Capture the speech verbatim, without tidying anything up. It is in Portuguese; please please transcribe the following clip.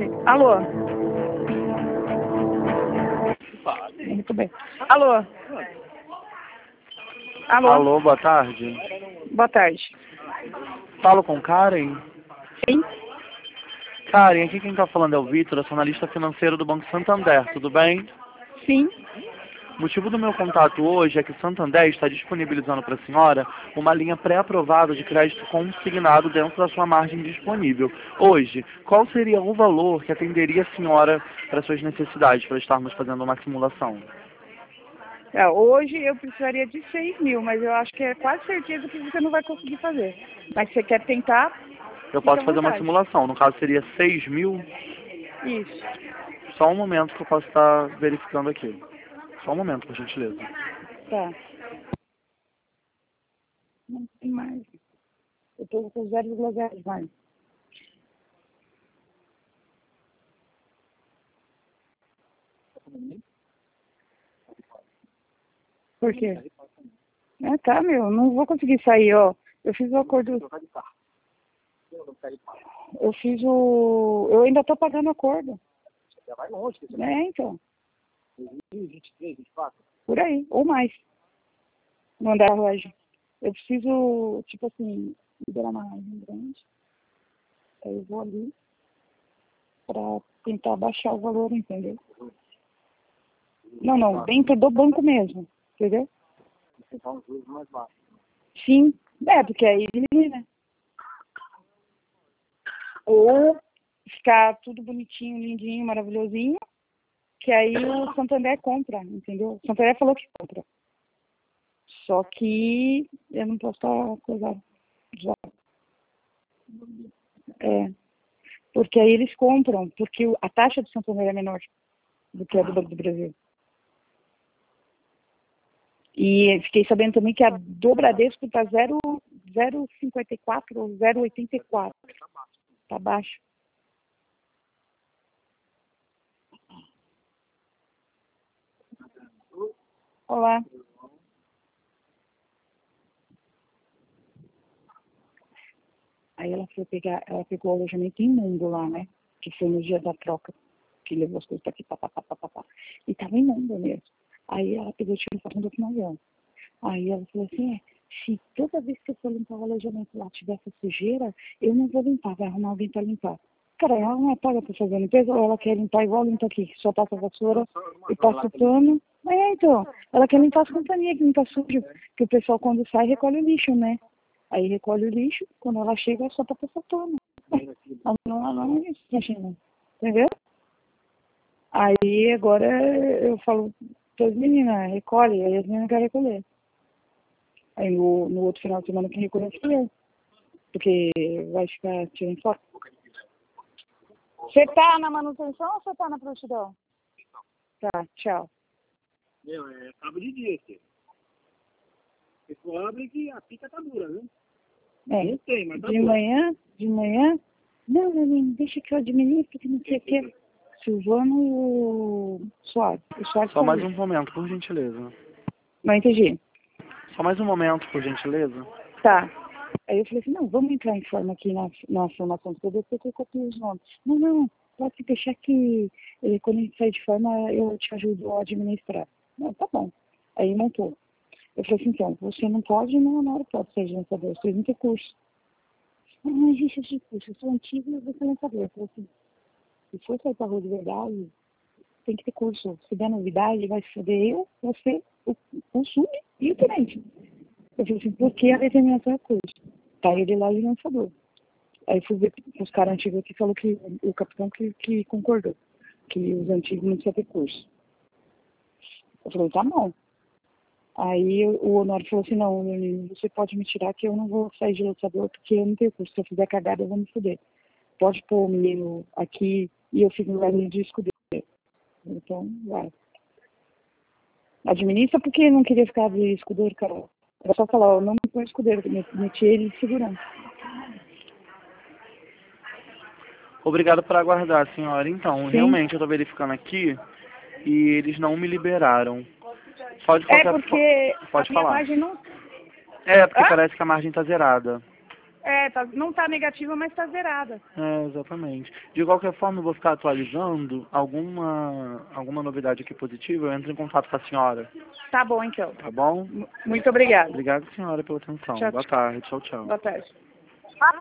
Alô? Muito bem. Alô? Alô? Alô, boa tarde. Boa tarde. Falo com Karen? Sim? Karen, aqui quem está falando é o Vitor, eu sou analista financeiro do Banco Santander, tudo bem? Sim. O motivo do meu contato hoje é que o Santander está disponibilizando para a senhora uma linha pré-aprovada de crédito consignado dentro da sua margem disponível. Hoje, qual seria o valor que atenderia a senhora para suas necessidades, para estarmos fazendo uma simulação? É, hoje eu precisaria de seis mil, mas eu acho que é quase certeza que você não vai conseguir fazer. Mas você quer tentar? Eu Fica posso à fazer uma vontade. simulação, no caso seria seis mil. Isso. Só um momento que eu posso estar verificando aqui. Só um momento, por gentileza. Tá. Não tem mais. Eu estou com zero vírgula zero mais. Por quê? É, tá, meu. Não vou conseguir sair, ó. Eu fiz o acordo. Eu fiz o... Eu ainda tô pagando o acordo. Já vai longe. É, então. dois mil e vinte e três, vinte e quatro. Por aí. Ou mais. Não dá relógio. Eu preciso, tipo assim, liberar uma margem grande. Aí eu vou ali pra tentar baixar o valor, entendeu? Não, não. Dentro do banco mesmo. Entendeu? Tentar uns juros mais baixos. Sim. É, porque aí elimina. Ou ficar tudo bonitinho, lindinho, maravilhosinho, que aí o Santander compra, entendeu? O Santander falou que compra. Só que eu não posso estar coisado já. É, porque aí eles compram, porque a taxa do Santander é menor do que a do Banco do Brasil. E fiquei sabendo também que a do Bradesco está zero vírgula cinquenta e quatro ou zero vírgula oitenta e quatro. Está baixo. Olá. Aí ela foi pegar, ela pegou o alojamento imundo lá, né? Que foi no dia da troca, que levou as coisas pra aqui, papapá, papapá. E tava imundo mesmo. Aí ela pegou e tirou foto do avião. Aí ela falou assim, é, se toda vez que eu for limpar o alojamento lá tivesse sujeira, eu não vou limpar, vai arrumar alguém pra limpar. Cara, ela não é paga pra fazer a limpeza, ou ela quer limpar igual limpa aqui, só passa a vassoura e passa o pano. É, então, ela quer limpar as companhias que não tá sujo, que o pessoal quando sai recolhe o lixo, né? Aí recolhe o lixo, quando ela chega, é só pra passar pano. Ela não, ela não é isso, imagina. Entendeu? Aí agora eu falo para as meninas, recolhe, aí as meninas querem recolher. Aí no, no outro final de semana quem recolhe fui eu. Porque vai ficar tirando foto. Você tá na manutenção ou você tá na prontidão? Tá, tchau. Meu, é cabo de dia, aqui. Você cobre que a pica tá dura, né? É, Não tem, mas tá de dura. manhã, de manhã, não, Aline, deixa que eu administro, que não sei o que. Silvano Soares. O Soares Só mais saiu. um momento, por gentileza. Não entendi. Só mais um momento, por gentileza. Tá. Aí eu falei assim, não, vamos entrar em forma aqui na, na formação do P D C, que eu copio os nomes. Não, não, pode deixar que eh, quando a gente sair de forma, eu te ajudo a administrar. Não, tá bom. Aí montou. Eu falei assim, então, você não pode, não, na hora pode ser lançador, você não tem curso. Não, não existe esse curso, eu sou antigo e eu vou ser lançador. Eu falei assim, se for sair pra rua de verdade, tem que ter curso. Se der novidade, vai foder eu, você, o, o sub e o tenente. Eu falei assim, por que a determinação é curso? Tá ele lá de lançador. Aí fui ver os caras antigos aqui, falou que o capitão que, que concordou, que os antigos não precisam ter curso. Eu falei, tá bom. Aí o Honório falou assim, não, menino, você pode me tirar que eu não vou sair de lançador porque eu não tenho curso. Se eu fizer cagada, eu vou me fuder. Pode pôr o menino aqui e eu fico no lugar de escudeiro. Então, vai. Administra porque não queria ficar de escudeiro, cara. Era só falar, ó, não me põe escudeiro, meti ele de segurança. Obrigado por aguardar, senhora. Então, Sim. realmente eu estou verificando aqui e eles não me liberaram. Só de É qualquer porque forma. Pode a minha falar. margem não... É, porque Hã? parece que a margem está zerada. É, tá, não tá negativa, mas tá zerada. É, exatamente. De qualquer forma, eu vou ficar atualizando alguma, alguma novidade aqui positiva, eu entro em contato com a senhora. Tá bom, então. Tá bom? Muito obrigada. Obrigado, senhora, pela atenção. Tchau, Boa tchau. tarde. Tchau, tchau. Boa tarde.